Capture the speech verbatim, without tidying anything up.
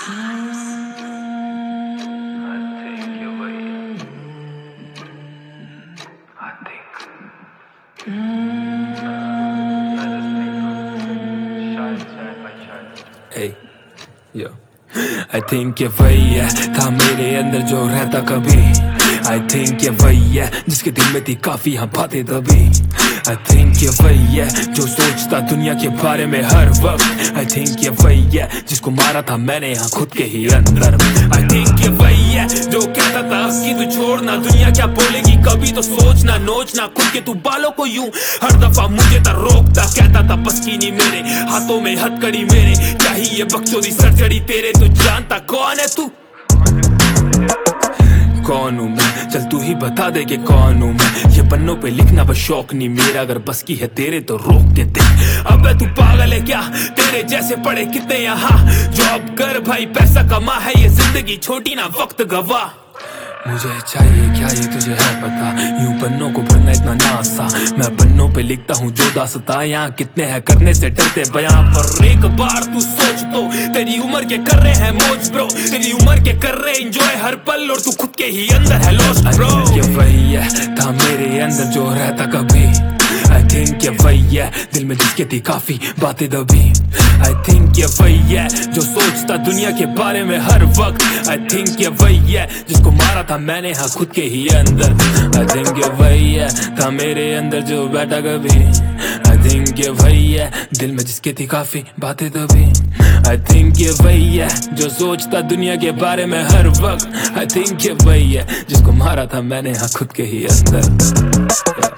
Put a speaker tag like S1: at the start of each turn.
S1: Hey, yo. I think ये वही है था मेरे अंदर जो रहता कभी। I think ये वही है जिसके दिल में थी काफी हाँ बातें दबी। I think ये वही है जो सोचता दुनिया के बारे में हर वक्त। I think ये वही है जिसको मारा था मैंने यहाँ खुद के ही अंदर। I think ये वही है जो कहता था कि तू छोड़ना दुनिया क्या बोलेगी, कभी तो सोचना नोचना खुद के तू बालों को यूं। हर दफा मुझे था रोकता, कहता था बस की नहीं मेरे हाथों में हथकड़ी मेरे। चाहिए बकचोदी सरचड़ी तेरे, तो जानता कौन है तू? कौन हूँ मैं? चल तू ही बता दे कि कौन हूँ मैं। ये पन्नों पे लिखना बस शौक नहीं मेरा, अगर बस की है तेरे तो रोक के देख। अबे तू पागल है क्या? तेरे जैसे पड़े कितने यहाँ। जॉब कर भाई पैसा कमा, है ये जिंदगी छोटी ना वक्त गवा। मुझे चाहिए क्या ये तुझे है पता, यूं पन्नों को भरना इतना ना आसान। मैं पन्नों पे लिखता हूँ जो दास्तां, यहाँ कितने हैं करने से डरते बयां। पर एक बार तू सोच तो, तेरी उम्र के कर रहे हैं मौज ब्रो, तेरी उम्र के कर रहे एंजॉय हर पल, और तू खुद के ही अंदर है लॉस्ट ब्रो। ये वही है था मेरे अंदर जो रहता कभी। I think ये वही है दिल में जिसके थी काफी बातें दबी। I think ये वही है जो सोचता दुनिया के बारे में हर वक्त। I think ये वही है जिसको मारा था मैंने हाँ खुद के ही अंदर। I think ये वही है था मेरे अंदर जो बैठा कभी। I think ये वही है दिल में जिसके थी काफी बातें दबी। I think ये वही है जो सोचता दुनिया के बारे में हर वक्त। I think ये वही है जिसको मारा था मैंने हाँ खुद के ही अंदर।